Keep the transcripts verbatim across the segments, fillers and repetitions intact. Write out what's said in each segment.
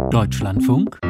Deutschlandfunk,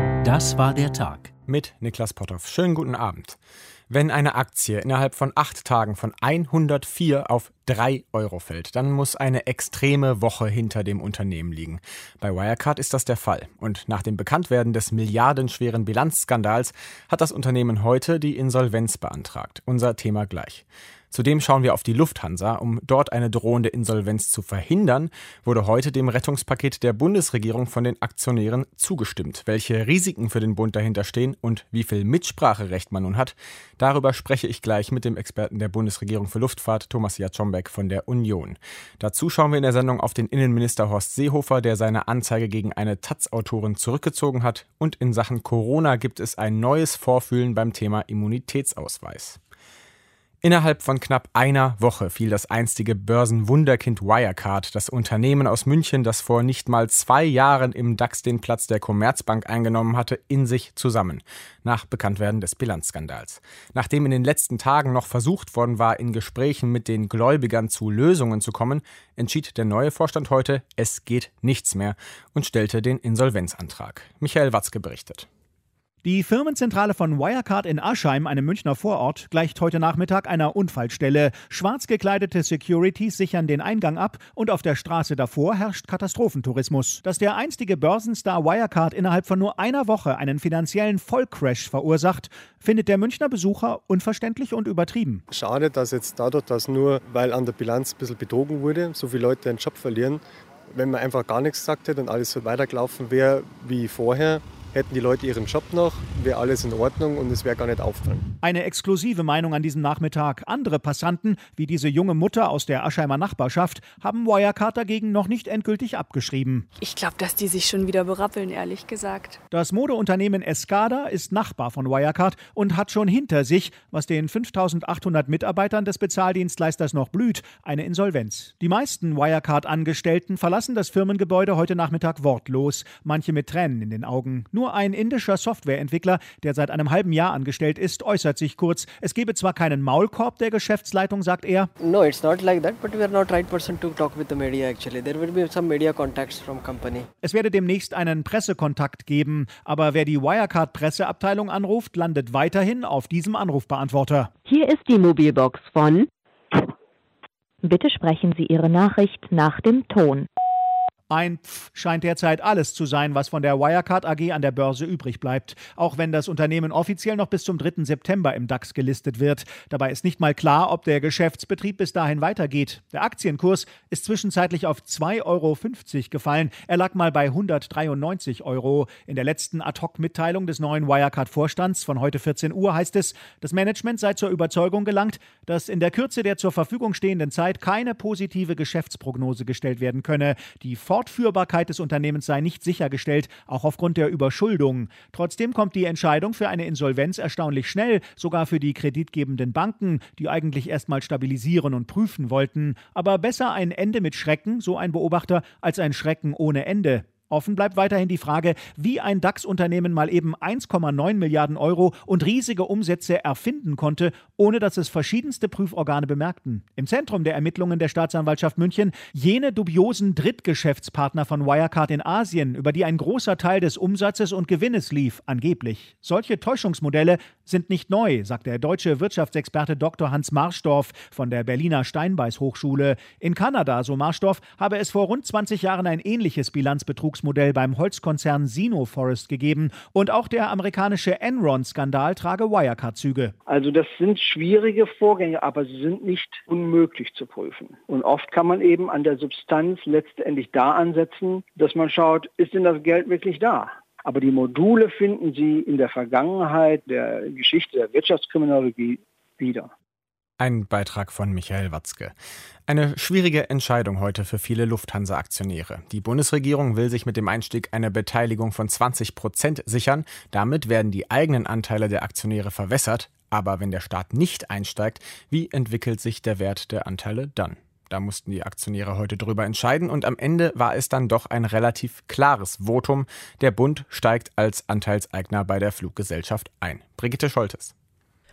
das war der Tag. Mit Niklas Potthoff. Schönen guten Abend. Wenn eine Aktie innerhalb von acht Tagen von hundertvier auf drei Euro fällt, dann muss eine extreme Woche hinter dem Unternehmen liegen. Bei Wirecard ist das der Fall. Und nach dem Bekanntwerden des milliardenschweren Bilanzskandals hat das Unternehmen heute die Insolvenz beantragt. Unser Thema gleich. Zudem schauen wir auf die Lufthansa. Um dort eine drohende Insolvenz zu verhindern, wurde heute dem Rettungspaket der Bundesregierung von den Aktionären zugestimmt. Welche Risiken für den Bund dahinter stehen und wie viel Mitspracherecht man nun hat, darüber spreche ich gleich mit dem Experten der Bundesregierung für Luftfahrt, Thomas Jaczombeck von der Union. Dazu schauen wir in der Sendung auf den Innenminister Horst Seehofer, der seine Anzeige gegen eine Taz-Autorin zurückgezogen hat. Und in Sachen Corona gibt es ein neues Vorfühlen beim Thema Immunitätsausweis. Innerhalb von knapp einer Woche fiel das einstige Börsenwunderkind Wirecard, das Unternehmen aus München, das vor nicht mal zwei Jahren im DAX den Platz der Commerzbank eingenommen hatte, in sich zusammen, nach Bekanntwerden des Bilanzskandals. Nachdem in den letzten Tagen noch versucht worden war, in Gesprächen mit den Gläubigern zu Lösungen zu kommen, entschied der neue Vorstand heute, es geht nichts mehr und stellte den Insolvenzantrag. Michael Watzke berichtet. Die Firmenzentrale von Wirecard in Aschheim, einem Münchner Vorort, gleicht heute Nachmittag einer Unfallstelle. Schwarz gekleidete Securities sichern den Eingang ab und auf der Straße davor herrscht Katastrophentourismus. Dass der einstige Börsenstar Wirecard innerhalb von nur einer Woche einen finanziellen Vollcrash verursacht, findet der Münchner Besucher unverständlich und übertrieben. Schade, dass jetzt dadurch, dass nur, weil an der Bilanz ein bisschen betrogen wurde, so viele Leute einen Job verlieren. Wenn man einfach gar nichts gesagt hätte und alles so weitergelaufen wäre wie vorher, hätten die Leute ihren Job noch, wäre alles in Ordnung und es wäre gar nicht auffallen. Eine exklusive Meinung an diesem Nachmittag. Andere Passanten, wie diese junge Mutter aus der Aschheimer Nachbarschaft, haben Wirecard dagegen noch nicht endgültig abgeschrieben. Ich glaube, dass die sich schon wieder berappeln, ehrlich gesagt. Das Modeunternehmen Escada ist Nachbar von Wirecard und hat schon hinter sich, was den fünftausendachthundert Mitarbeitern des Bezahldienstleisters noch blüht, eine Insolvenz. Die meisten Wirecard-Angestellten verlassen das Firmengebäude heute Nachmittag wortlos, manche mit Tränen in den Augen. Nur ein indischer Softwareentwickler, der seit einem halben Jahr angestellt ist, äußert sich kurz. Es gebe zwar keinen Maulkorb der Geschäftsleitung, sagt er. No, it's not like that, but we are not right person to talk with the media actually. There will be some media contacts from company. Es werde demnächst einen Pressekontakt geben, aber wer die Wirecard-Presseabteilung anruft, landet weiterhin auf diesem Anrufbeantworter. Hier ist die Mobilbox von. Bitte sprechen Sie Ihre Nachricht nach dem Ton. Ein Pf scheint derzeit alles zu sein, was von der Wirecard A G an der Börse übrig bleibt. Auch wenn das Unternehmen offiziell noch bis zum dritten September im DAX gelistet wird. Dabei ist nicht mal klar, ob der Geschäftsbetrieb bis dahin weitergeht. Der Aktienkurs ist zwischenzeitlich auf zwei Euro fünfzig gefallen. Er lag mal bei hundertdreiundneunzig Euro. In der letzten Ad-Hoc-Mitteilung des neuen Wirecard-Vorstands von heute vierzehn Uhr heißt es, das Management sei zur Überzeugung gelangt, dass in der Kürze der zur Verfügung stehenden Zeit keine positive Geschäftsprognose gestellt werden könne. Die Fortführbarkeit des Unternehmens sei nicht sichergestellt, auch aufgrund der Überschuldung. Trotzdem kommt die Entscheidung für eine Insolvenz erstaunlich schnell, sogar für die kreditgebenden Banken, die eigentlich erst mal stabilisieren und prüfen wollten. Aber besser ein Ende mit Schrecken, so ein Beobachter, als ein Schrecken ohne Ende. Offen bleibt weiterhin die Frage, wie ein DAX-Unternehmen mal eben eins Komma neun Milliarden Euro und riesige Umsätze erfinden konnte, ohne dass es verschiedenste Prüforgane bemerkten. Im Zentrum der Ermittlungen der Staatsanwaltschaft München jene dubiosen Drittgeschäftspartner von Wirecard in Asien, über die ein großer Teil des Umsatzes und Gewinnes lief, angeblich. Solche Täuschungsmodelle sind nicht neu, sagt der deutsche Wirtschaftsexperte Doktor Hans Marsdorf von der Berliner Steinbeis-Hochschule. In Kanada, so Marsdorf, habe es vor rund zwanzig Jahren ein ähnliches Bilanzbetrugsmodell beim Holzkonzern Sino-Forest gegeben und auch der amerikanische Enron-Skandal trage Wirecard-Züge. Also das sind schwierige Vorgänge, aber sie sind nicht unmöglich zu prüfen. Und oft kann man eben an der Substanz letztendlich da ansetzen, dass man schaut, ist denn das Geld wirklich da? Aber die Module finden Sie in der Vergangenheit der Geschichte der Wirtschaftskriminologie wieder. Ein Beitrag von Michael Watzke. Eine schwierige Entscheidung heute für viele Lufthansa-Aktionäre. Die Bundesregierung will sich mit dem Einstieg eine Beteiligung von zwanzig Prozent sichern. Damit werden die eigenen Anteile der Aktionäre verwässert. Aber wenn der Staat nicht einsteigt, wie entwickelt sich der Wert der Anteile dann? Da mussten die Aktionäre heute drüber entscheiden und am Ende war es dann doch ein relativ klares Votum. Der Bund steigt als Anteilseigner bei der Fluggesellschaft ein. Brigitte Scholtes.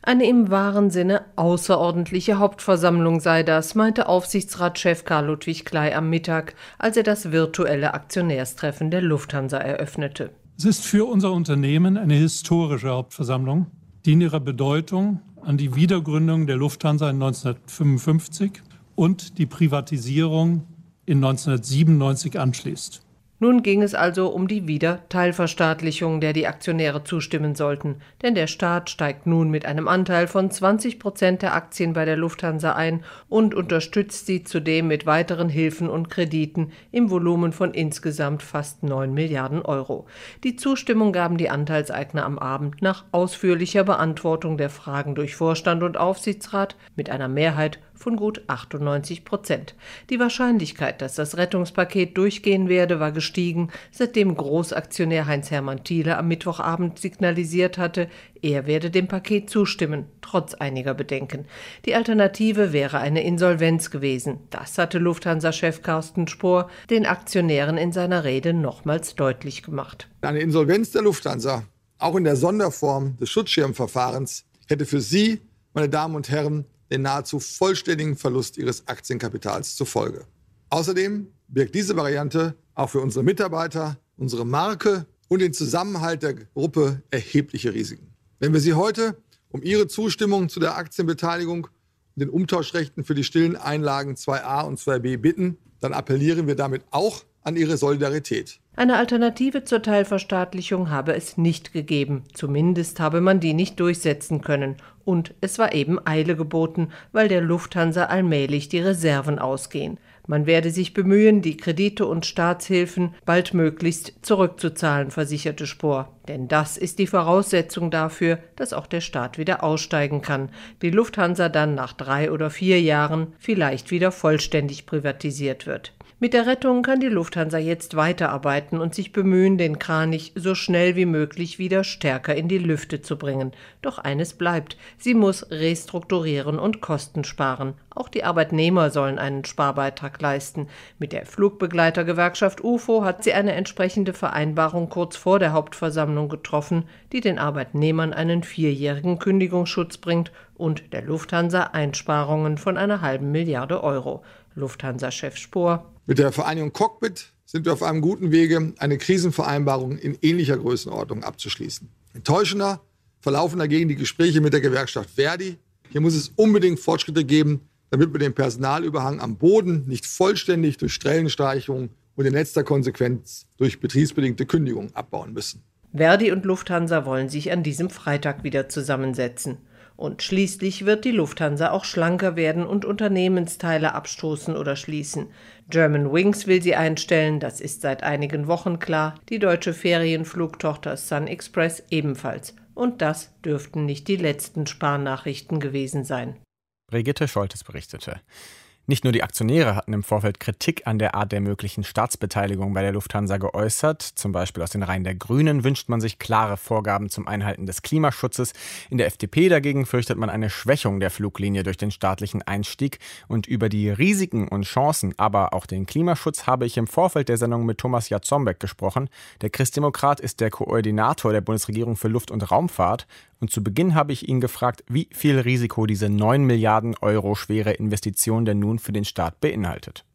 Eine im wahren Sinne außerordentliche Hauptversammlung sei das, meinte Aufsichtsratschef Karl Ludwig Kley am Mittag, als er das virtuelle Aktionärstreffen der Lufthansa eröffnete. Es ist für unser Unternehmen eine historische Hauptversammlung, die in ihrer Bedeutung an die Wiedergründung der Lufthansa in neunzehnhundertfünfundfünfzig und die Privatisierung in neunzehnhundertsiebenundneunzig anschließt. Nun ging es also um die Wiederteilverstaatlichung, der die Aktionäre zustimmen sollten. Denn der Staat steigt nun mit einem Anteil von zwanzig Prozent der Aktien bei der Lufthansa ein und unterstützt sie zudem mit weiteren Hilfen und Krediten im Volumen von insgesamt fast neun Milliarden Euro. Die Zustimmung gaben die Anteilseigner am Abend nach ausführlicher Beantwortung der Fragen durch Vorstand und Aufsichtsrat mit einer Mehrheit von gut achtundneunzig Prozent. Die Wahrscheinlichkeit, dass das Rettungspaket durchgehen werde, war gestiegen, seitdem Großaktionär Heinz-Hermann Thiele am Mittwochabend signalisiert hatte, er werde dem Paket zustimmen, trotz einiger Bedenken. Die Alternative wäre eine Insolvenz gewesen. Das hatte Lufthansa-Chef Carsten Spohr den Aktionären in seiner Rede nochmals deutlich gemacht. Eine Insolvenz der Lufthansa, auch in der Sonderform des Schutzschirmverfahrens, hätte für Sie, meine Damen und Herren, den nahezu vollständigen Verlust ihres Aktienkapitals zur Folge. Außerdem birgt diese Variante auch für unsere Mitarbeiter, unsere Marke und den Zusammenhalt der Gruppe erhebliche Risiken. Wenn wir Sie heute um Ihre Zustimmung zu der Aktienbeteiligung und den Umtauschrechten für die stillen Einlagen zwei a und zwei b bitten, dann appellieren wir damit auch an Ihre Solidarität. Eine Alternative zur Teilverstaatlichung habe es nicht gegeben. Zumindest habe man die nicht durchsetzen können. Und es war eben Eile geboten, weil der Lufthansa allmählich die Reserven ausgehen. Man werde sich bemühen, die Kredite und Staatshilfen baldmöglichst zurückzuzahlen, versicherte Spohr. Denn das ist die Voraussetzung dafür, dass auch der Staat wieder aussteigen kann. Die Lufthansa dann nach drei oder vier Jahren vielleicht wieder vollständig privatisiert wird. Mit der Rettung kann die Lufthansa jetzt weiterarbeiten und sich bemühen, den Kranich so schnell wie möglich wieder stärker in die Lüfte zu bringen. Doch eines bleibt: Sie muss restrukturieren und Kosten sparen. Auch die Arbeitnehmer sollen einen Sparbeitrag leisten. Mit der Flugbegleitergewerkschaft U F O hat sie eine entsprechende Vereinbarung kurz vor der Hauptversammlung getroffen, die den Arbeitnehmern einen vierjährigen Kündigungsschutz bringt und der Lufthansa Einsparungen von einer halben Milliarde Euro. Lufthansa-Chef Spohr: Mit der Vereinigung Cockpit sind wir auf einem guten Wege, eine Krisenvereinbarung in ähnlicher Größenordnung abzuschließen. Enttäuschender verlaufen dagegen die Gespräche mit der Gewerkschaft Verdi. Hier muss es unbedingt Fortschritte geben, damit wir den Personalüberhang am Boden nicht vollständig durch Stellenstreichungen und in letzter Konsequenz durch betriebsbedingte Kündigungen abbauen müssen. Verdi und Lufthansa wollen sich an diesem Freitag wieder zusammensetzen. Und schließlich wird die Lufthansa auch schlanker werden und Unternehmensteile abstoßen oder schließen. Germanwings will sie einstellen, das ist seit einigen Wochen klar, die deutsche Ferienflugtochter Sun Express ebenfalls. Und das dürften nicht die letzten Sparnachrichten gewesen sein. Brigitte Scholtes berichtete. Nicht nur die Aktionäre hatten im Vorfeld Kritik an der Art der möglichen Staatsbeteiligung bei der Lufthansa geäußert. Zum Beispiel aus den Reihen der Grünen wünscht man sich klare Vorgaben zum Einhalten des Klimaschutzes. In der F D P dagegen fürchtet man eine Schwächung der Fluglinie durch den staatlichen Einstieg. Und über die Risiken und Chancen, aber auch den Klimaschutz, habe ich im Vorfeld der Sendung mit Thomas Jatzombeck gesprochen. Der Christdemokrat ist der Koordinator der Bundesregierung für Luft- und Raumfahrt. Und zu Beginn habe ich ihn gefragt, wie viel Risiko diese neun Milliarden Euro schwere Investition denn nun für den Staat beinhaltet.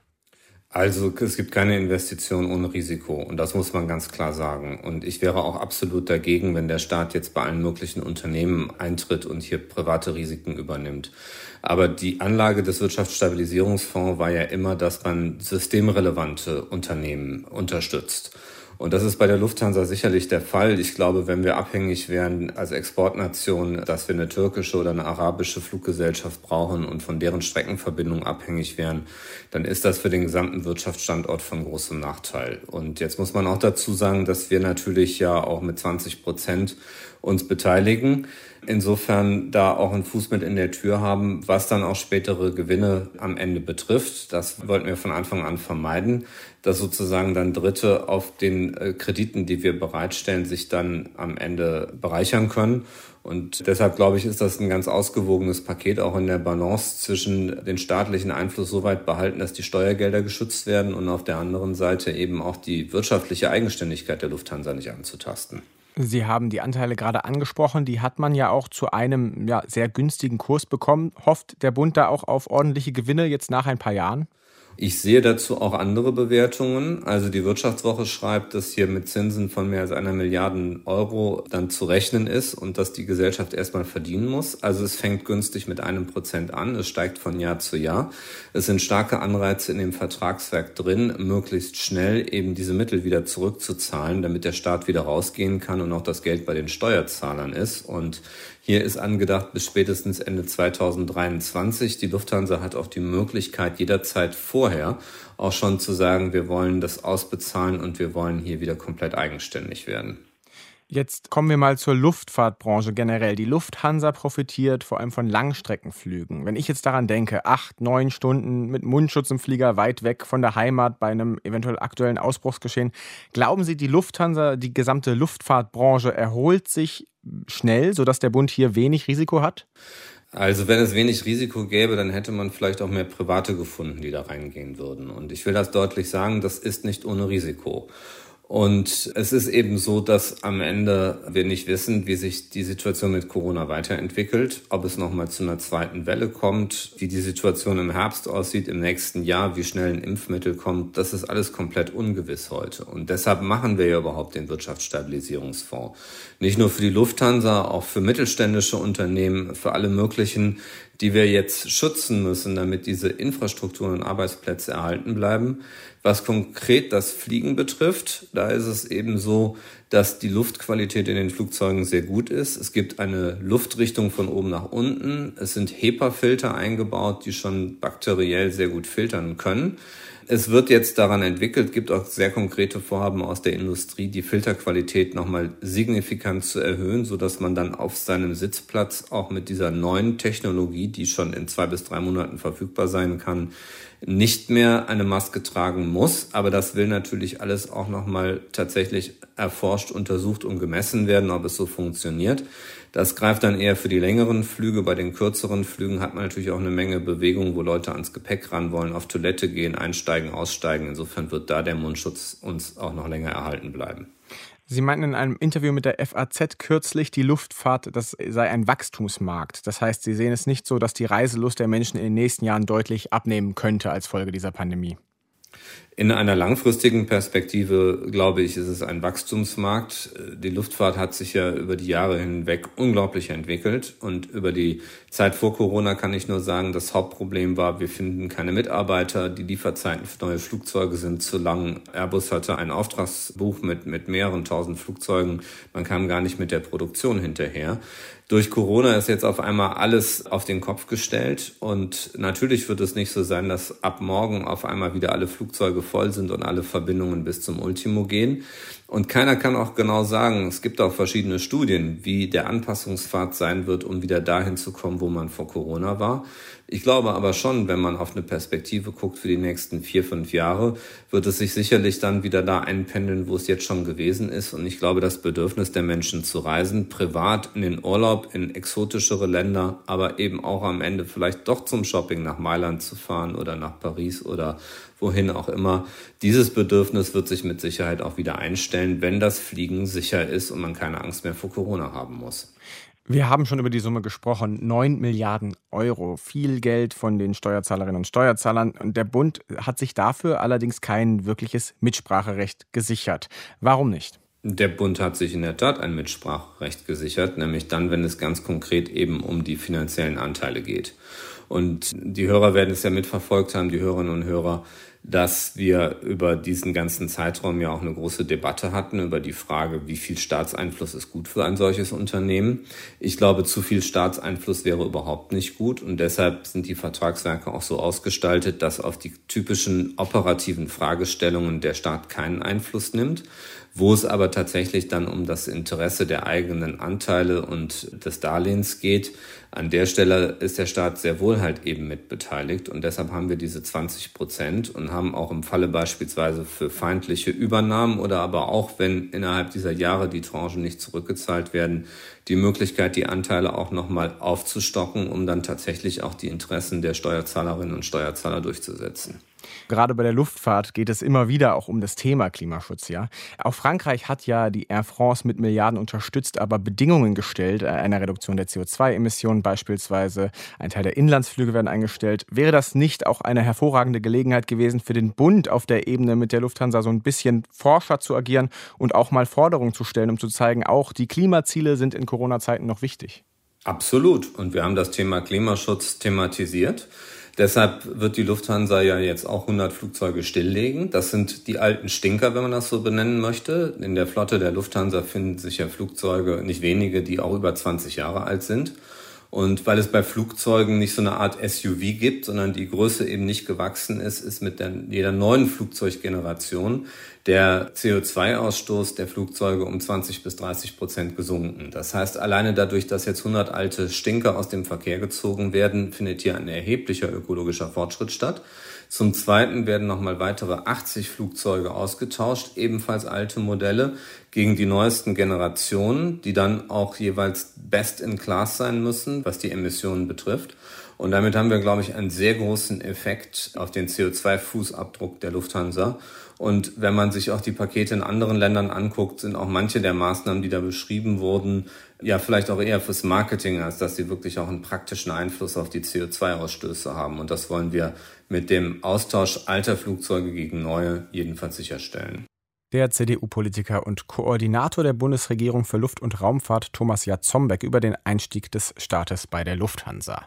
Also es gibt keine Investition ohne Risiko und das muss man ganz klar sagen. Und ich wäre auch absolut dagegen, wenn der Staat jetzt bei allen möglichen Unternehmen eintritt und hier private Risiken übernimmt. Aber die Anlage des Wirtschaftsstabilisierungsfonds war ja immer, dass man systemrelevante Unternehmen unterstützt. Und das ist bei der Lufthansa sicherlich der Fall. Ich glaube, wenn wir abhängig wären als Exportnation, dass wir eine türkische oder eine arabische Fluggesellschaft brauchen und von deren Streckenverbindung abhängig wären, dann ist das für den gesamten Wirtschaftsstandort von großem Nachteil. Und jetzt muss man auch dazu sagen, dass wir natürlich ja auch mit zwanzig Prozent uns beteiligen. Insofern da auch einen Fuß mit in der Tür haben, was dann auch spätere Gewinne am Ende betrifft. Das wollten wir von Anfang an vermeiden, dass sozusagen dann Dritte auf den Krediten, die wir bereitstellen, sich dann am Ende bereichern können. Und deshalb, glaube ich, ist das ein ganz ausgewogenes Paket, auch in der Balance zwischen den staatlichen Einfluss so weit behalten, dass die Steuergelder geschützt werden und auf der anderen Seite eben auch die wirtschaftliche Eigenständigkeit der Lufthansa nicht anzutasten. Sie haben die Anteile gerade angesprochen, die hat man ja auch zu einem ja, sehr günstigen Kurs bekommen. Hofft der Bund da auch auf ordentliche Gewinne jetzt nach ein paar Jahren? Ich sehe dazu auch andere Bewertungen. Also die Wirtschaftswoche schreibt, dass hier mit Zinsen von mehr als einer Milliarde Euro dann zu rechnen ist und dass die Gesellschaft erstmal verdienen muss. Also es fängt günstig mit einem Prozent an, es steigt von Jahr zu Jahr. Es sind starke Anreize in dem Vertragswerk drin, möglichst schnell eben diese Mittel wieder zurückzuzahlen, damit der Staat wieder rausgehen kann und auch das Geld bei den Steuerzahlern ist. Und hier ist angedacht bis spätestens Ende zweitausenddreiundzwanzig. Die Lufthansa hat auch die Möglichkeit, jederzeit vorher auch schon zu sagen, wir wollen das ausbezahlen und wir wollen hier wieder komplett eigenständig werden. Jetzt kommen wir mal zur Luftfahrtbranche generell. Die Lufthansa profitiert vor allem von Langstreckenflügen. Wenn ich jetzt daran denke, acht, neun Stunden mit Mundschutz im Flieger weit weg von der Heimat bei einem eventuell aktuellen Ausbruchsgeschehen, glauben Sie, die Lufthansa, die gesamte Luftfahrtbranche erholt sich schnell, sodass der Bund hier wenig Risiko hat? Also wenn es wenig Risiko gäbe, dann hätte man vielleicht auch mehr Private gefunden, die da reingehen würden. Und ich will das deutlich sagen, das ist nicht ohne Risiko. Und es ist eben so, dass am Ende wir nicht wissen, wie sich die Situation mit Corona weiterentwickelt, ob es nochmal zu einer zweiten Welle kommt, wie die Situation im Herbst aussieht, im nächsten Jahr, wie schnell ein Impfmittel kommt. Das ist alles komplett ungewiss heute. Und deshalb machen wir ja überhaupt den Wirtschaftsstabilisierungsfonds. Nicht nur für die Lufthansa, auch für mittelständische Unternehmen, für alle möglichen, die wir jetzt schützen müssen, damit diese Infrastrukturen und Arbeitsplätze erhalten bleiben. Was konkret das Fliegen betrifft, da ist es eben so, dass die Luftqualität in den Flugzeugen sehr gut ist. Es gibt eine Luftrichtung von oben nach unten. Es sind HEPA-Filter eingebaut, die schon bakteriell sehr gut filtern können. Es wird jetzt daran entwickelt, gibt auch sehr konkrete Vorhaben aus der Industrie, die Filterqualität nochmal signifikant zu erhöhen, sodass man dann auf seinem Sitzplatz auch mit dieser neuen Technologie, die schon in zwei bis drei Monaten verfügbar sein kann, nicht mehr eine Maske tragen muss. Aber das will natürlich alles auch nochmal tatsächlich erforscht, untersucht und gemessen werden, ob es so funktioniert. Das greift dann eher für die längeren Flüge. Bei den kürzeren Flügen hat man natürlich auch eine Menge Bewegung, wo Leute ans Gepäck ran wollen, auf Toilette gehen, einsteigen, aussteigen. Insofern wird da der Mundschutz uns auch noch länger erhalten bleiben. Sie meinten in einem Interview mit der F A Z kürzlich, die Luftfahrt, das sei ein Wachstumsmarkt. Das heißt, Sie sehen es nicht so, dass die Reiselust der Menschen in den nächsten Jahren deutlich abnehmen könnte als Folge dieser Pandemie. In einer langfristigen Perspektive, glaube ich, ist es ein Wachstumsmarkt. Die Luftfahrt hat sich ja über die Jahre hinweg unglaublich entwickelt. Und über die Zeit vor Corona kann ich nur sagen, das Hauptproblem war, wir finden keine Mitarbeiter. Die Lieferzeiten für neue Flugzeuge sind zu lang. Airbus hatte ein Auftragsbuch mit, mit mehreren tausend Flugzeugen. Man kam gar nicht mit der Produktion hinterher. Durch Corona ist jetzt auf einmal alles auf den Kopf gestellt und natürlich wird es nicht so sein, dass ab morgen auf einmal wieder alle Flugzeuge voll sind und alle Verbindungen bis zum Ultimo gehen. Und keiner kann auch genau sagen, es gibt auch verschiedene Studien, wie der Anpassungspfad sein wird, um wieder dahin zu kommen, wo man vor Corona war. Ich glaube aber schon, wenn man auf eine Perspektive guckt für die nächsten vier, fünf Jahre, wird es sich sicherlich dann wieder da einpendeln, wo es jetzt schon gewesen ist. Und ich glaube, das Bedürfnis der Menschen zu reisen, privat in den Urlaub, in exotischere Länder, aber eben auch am Ende vielleicht doch zum Shopping nach Mailand zu fahren oder nach Paris oder wohin auch immer. Dieses Bedürfnis wird sich mit Sicherheit auch wieder einstellen, wenn das Fliegen sicher ist und man keine Angst mehr vor Corona haben muss. Wir haben schon über die Summe gesprochen, neun Milliarden Euro, viel Geld von den Steuerzahlerinnen und Steuerzahlern. Und der Bund hat sich dafür allerdings kein wirkliches Mitspracherecht gesichert. Warum nicht? Der Bund hat sich in der Tat ein Mitspracherecht gesichert, nämlich dann, wenn es ganz konkret eben um die finanziellen Anteile geht. Und die Hörer werden es ja mitverfolgt haben, die Hörerinnen und Hörer, dass wir über diesen ganzen Zeitraum ja auch eine große Debatte hatten über die Frage, wie viel Staatseinfluss ist gut für ein solches Unternehmen. Ich glaube, zu viel Staatseinfluss wäre überhaupt nicht gut und deshalb sind die Vertragswerke auch so ausgestaltet, dass auf die typischen operativen Fragestellungen der Staat keinen Einfluss nimmt. Wo es aber tatsächlich dann um das Interesse der eigenen Anteile und des Darlehens geht, an der Stelle ist der Staat sehr wohl halt eben mitbeteiligt und deshalb haben wir diese zwanzig Prozent und haben auch im Falle beispielsweise für feindliche Übernahmen oder aber auch, wenn innerhalb dieser Jahre die Tranchen nicht zurückgezahlt werden, die Möglichkeit, die Anteile auch nochmal aufzustocken, um dann tatsächlich auch die Interessen der Steuerzahlerinnen und Steuerzahler durchzusetzen. Gerade bei der Luftfahrt geht es immer wieder auch um das Thema Klimaschutz. Ja? Auch Frankreich hat ja die Air France mit Milliarden unterstützt, aber Bedingungen gestellt, einer Reduktion der C O zwei Emissionen beispielsweise. Ein Teil der Inlandsflüge werden eingestellt. Wäre das nicht auch eine hervorragende Gelegenheit gewesen für den Bund auf der Ebene mit der Lufthansa so ein bisschen forscher zu agieren und auch mal Forderungen zu stellen, um zu zeigen, auch die Klimaziele sind in Corona-Zeiten noch wichtig? Absolut. Und wir haben das Thema Klimaschutz thematisiert. Deshalb wird die Lufthansa ja jetzt auch hundert Flugzeuge stilllegen. Das sind die alten Stinker, wenn man das so benennen möchte. In der Flotte der Lufthansa finden sich ja Flugzeuge, nicht wenige, die auch über zwanzig Jahre alt sind. Und weil es bei Flugzeugen nicht so eine Art S U V gibt, sondern die Größe eben nicht gewachsen ist, ist mit der, jeder neuen Flugzeuggeneration der C O zwei Ausstoß der Flugzeuge um zwanzig bis dreißig Prozent gesunken. Das heißt, alleine dadurch, dass jetzt hundert alte Stinker aus dem Verkehr gezogen werden, findet hier ein erheblicher ökologischer Fortschritt statt. Zum Zweiten werden nochmal weitere achtzig Flugzeuge ausgetauscht, ebenfalls alte Modelle, gegen die neuesten Generationen, die dann auch jeweils best in class sein müssen, was die Emissionen betrifft. Und damit haben wir, glaube ich, einen sehr großen Effekt auf den C O zwei Fußabdruck der Lufthansa. Und wenn man sich auch die Pakete in anderen Ländern anguckt, sind auch manche der Maßnahmen, die da beschrieben wurden, ja vielleicht auch eher fürs Marketing, als dass sie wirklich auch einen praktischen Einfluss auf die C O zwei Ausstöße haben. Und das wollen wir mit dem Austausch alter Flugzeuge gegen neue jedenfalls sicherstellen. Der C D U-Politiker und Koordinator der Bundesregierung für Luft- und Raumfahrt Thomas Jatzombeck über den Einstieg des Staates bei der Lufthansa.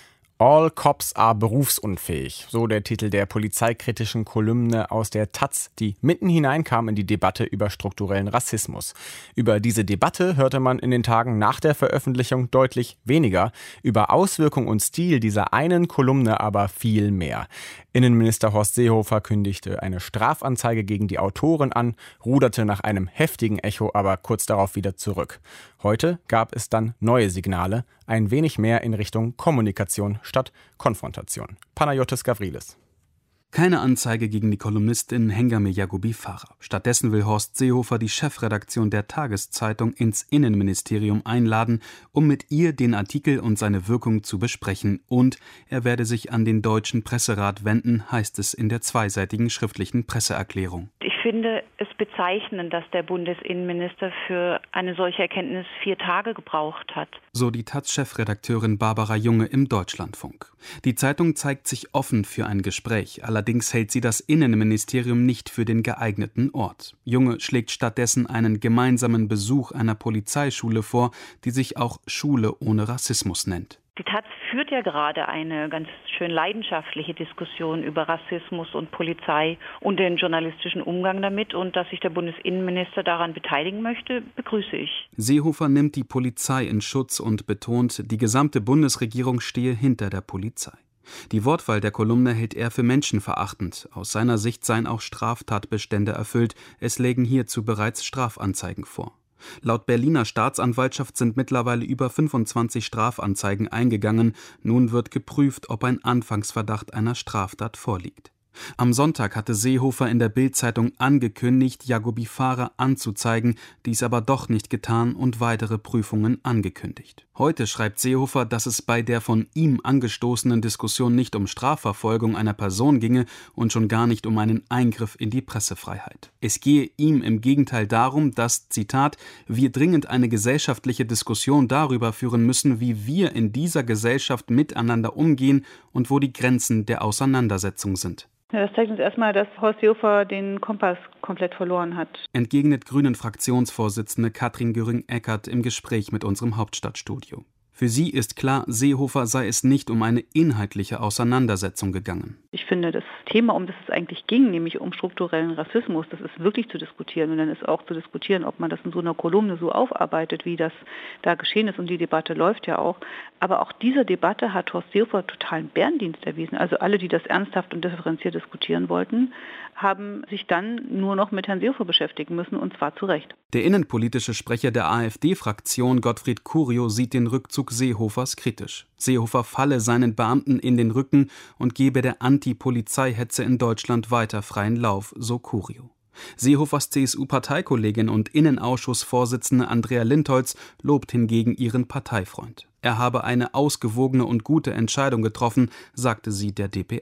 All Cops are berufsunfähig, so der Titel der polizeikritischen Kolumne aus der Taz, die mitten hineinkam in die Debatte über strukturellen Rassismus. Über diese Debatte hörte man in den Tagen nach der Veröffentlichung deutlich weniger, über Auswirkung und Stil dieser einen Kolumne aber viel mehr. Innenminister Horst Seehofer kündigte eine Strafanzeige gegen die Autoren an, ruderte nach einem heftigen Echo aber kurz darauf wieder zurück. Heute gab es dann neue Signale, ein wenig mehr in Richtung Kommunikation statt Konfrontation. Panayotis Gavrilis. Keine Anzeige gegen die Kolumnistin Hengame Yaghoubi Farah. Stattdessen will Horst Seehofer die Chefredaktion der Tageszeitung ins Innenministerium einladen, um mit ihr den Artikel und seine Wirkung zu besprechen. Und er werde sich an den Deutschen Presserat wenden, heißt es in der zweiseitigen schriftlichen Presseerklärung. Ich finde es bezeichnend, dass der Bundesinnenminister für eine solche Erkenntnis vier Tage gebraucht hat. So die Taz-Chefredakteurin Barbara Junge im Deutschlandfunk. Die Zeitung zeigt sich offen für ein Gespräch, allerdings hält sie das Innenministerium nicht für den geeigneten Ort. Junge schlägt stattdessen einen gemeinsamen Besuch einer Polizeischule vor, die sich auch Schule ohne Rassismus nennt. Die Taz führt ja gerade eine ganz schön leidenschaftliche Diskussion über Rassismus und Polizei und den journalistischen Umgang damit. Und dass sich der Bundesinnenminister daran beteiligen möchte, begrüße ich. Seehofer nimmt die Polizei in Schutz und betont, die gesamte Bundesregierung stehe hinter der Polizei. Die Wortwahl der Kolumne hält er für menschenverachtend. Aus seiner Sicht seien auch Straftatbestände erfüllt. Es lägen hierzu bereits Strafanzeigen vor. Laut Berliner Staatsanwaltschaft sind mittlerweile über fünfundzwanzig Strafanzeigen eingegangen. Nun wird geprüft, ob ein Anfangsverdacht einer Straftat vorliegt. Am Sonntag hatte Seehofer in der Bild-Zeitung angekündigt, Yaghoubi Farah anzuzeigen, dies aber doch nicht getan und weitere Prüfungen angekündigt. Heute schreibt Seehofer, dass es bei der von ihm angestoßenen Diskussion nicht um Strafverfolgung einer Person ginge und schon gar nicht um einen Eingriff in die Pressefreiheit. Es gehe ihm im Gegenteil darum, dass, Zitat, wir dringend eine gesellschaftliche Diskussion darüber führen müssen, wie wir in dieser Gesellschaft miteinander umgehen und wo die Grenzen der Auseinandersetzung sind. Ja, das zeigt uns erstmal, dass Horst Seehofer den Kompass komplett verloren hat. Entgegnet Grünen-Fraktionsvorsitzende Katrin Göring-Eckardt im Gespräch mit unserem Hauptstadtstudio. Für sie ist klar, Seehofer sei es nicht um eine inhaltliche Auseinandersetzung gegangen. Ich finde, das Thema, um das es eigentlich ging, nämlich um strukturellen Rassismus, das ist wirklich zu diskutieren. Und dann ist auch zu diskutieren, ob man das in so einer Kolumne so aufarbeitet, wie das da geschehen ist. Und die Debatte läuft ja auch. Aber auch diese Debatte hat Horst Seehofer totalen Bärendienst erwiesen. Also alle, die das ernsthaft und differenziert diskutieren wollten, haben sich dann nur noch mit Herrn Seehofer beschäftigen müssen, und zwar zu Recht. Der innenpolitische Sprecher der AfD-Fraktion, Gottfried Curio, sieht den Rückzug Seehofers kritisch. Seehofer falle seinen Beamten in den Rücken und gebe der Anti-Polizei-Hetze in Deutschland weiter freien Lauf, so Curio. Seehofers C S U-Parteikollegin und Innenausschussvorsitzende Andrea Lindholz lobt hingegen ihren Parteifreund. Er habe eine ausgewogene und gute Entscheidung getroffen, sagte sie der D P A.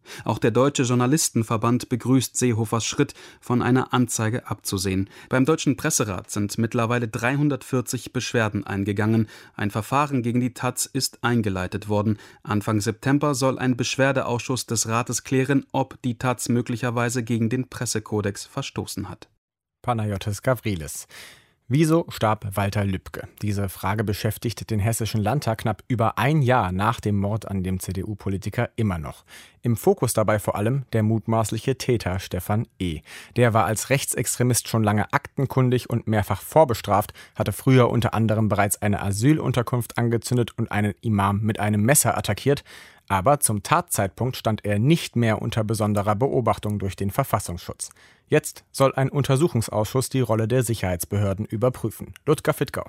Auch der Deutsche Journalistenverband begrüßt Seehofers Schritt, von einer Anzeige abzusehen. Beim Deutschen Presserat sind mittlerweile dreihundertvierzig Beschwerden eingegangen. Ein Verfahren gegen die Taz ist eingeleitet worden. Anfang September soll ein Beschwerdeausschuss des Rates klären, ob die Taz möglicherweise gegen den Pressekodex verstoßen hat. Panayotis Gavrilis. Wieso starb Walter Lübcke? Diese Frage beschäftigt den Hessischen Landtag knapp über ein Jahr nach dem Mord an dem C D U-Politiker immer noch. Im Fokus dabei vor allem der mutmaßliche Täter Stefan E. Der war als Rechtsextremist schon lange aktenkundig und mehrfach vorbestraft, hatte früher unter anderem bereits eine Asylunterkunft angezündet und einen Imam mit einem Messer attackiert. Aber zum Tatzeitpunkt stand er nicht mehr unter besonderer Beobachtung durch den Verfassungsschutz. Jetzt soll ein Untersuchungsausschuss die Rolle der Sicherheitsbehörden überprüfen. Ludger Fittgau.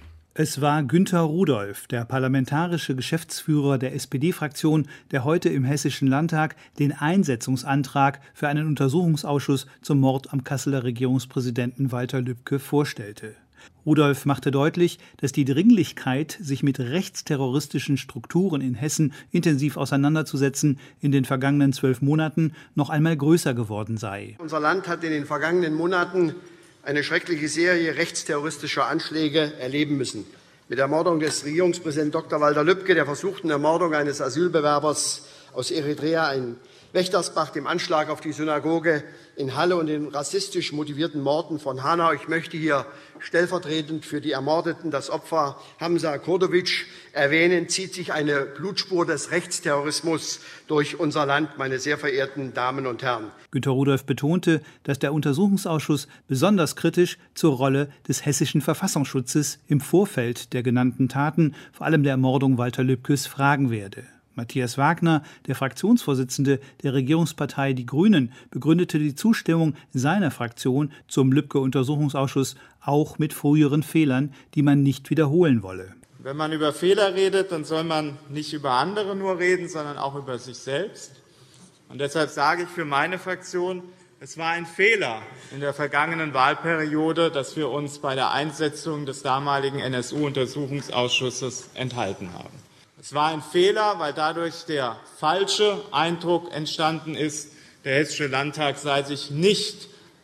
Es war Günter Rudolph, der parlamentarische Geschäftsführer der S P D-Fraktion, der heute im Hessischen Landtag den Einsetzungsantrag für einen Untersuchungsausschuss zum Mord am Kasseler Regierungspräsidenten Walter Lübcke vorstellte. Rudolph machte deutlich, dass die Dringlichkeit, sich mit rechtsterroristischen Strukturen in Hessen intensiv auseinanderzusetzen, in den vergangenen zwölf Monaten noch einmal größer geworden sei. Unser Land hat in den vergangenen Monaten eine schreckliche Serie rechtsterroristischer Anschläge erleben müssen. Mit der Ermordung des Regierungspräsidenten Doktor Walter Lübcke, der versuchten Ermordung eines Asylbewerbers aus Eritrea in Wächtersbach, dem Anschlag auf die Synagoge in Halle und den rassistisch motivierten Morden von Hanau. Ich möchte hier stellvertretend für die Ermordeten das Opfer Hamza Kurdovic erwähnen, zieht sich eine Blutspur des Rechtsterrorismus durch unser Land, meine sehr verehrten Damen und Herren. Günter Rudolph betonte, dass der Untersuchungsausschuss besonders kritisch zur Rolle des hessischen Verfassungsschutzes im Vorfeld der genannten Taten, vor allem der Ermordung Walter Lübkes, fragen werde. Matthias Wagner, der Fraktionsvorsitzende der Regierungspartei Die Grünen, begründete die Zustimmung seiner Fraktion zum Lübcke-Untersuchungsausschuss auch mit früheren Fehlern, die man nicht wiederholen wolle. Wenn man über Fehler redet, dann soll man nicht über andere nur reden, sondern auch über sich selbst. Und deshalb sage ich für meine Fraktion, es war ein Fehler in der vergangenen Wahlperiode, dass wir uns bei der Einsetzung des damaligen N S U-Untersuchungsausschusses enthalten haben. Es war ein Fehler, weil dadurch der falsche Eindruck entstanden ist, der Hessische Landtag sei sich nicht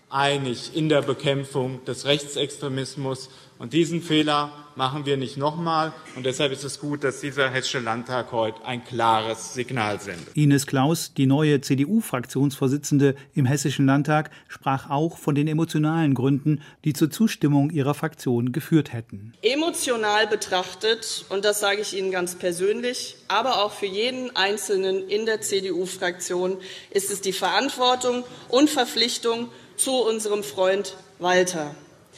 einig in der Bekämpfung des Rechtsextremismus. Und diesen Fehler machen wir nicht nochmal. Und deshalb ist es gut, dass dieser Hessische Landtag heute ein klares Signal sendet. Ines Klaus, die neue C D U-Fraktionsvorsitzende im Hessischen Landtag, sprach auch von den emotionalen Gründen, die zur Zustimmung ihrer Fraktion geführt hätten. Emotional betrachtet, und das sage ich Ihnen ganz persönlich, aber auch für jeden Einzelnen in der C D U-Fraktion, ist es die Verantwortung und Verpflichtung zu unserem Freund Walter.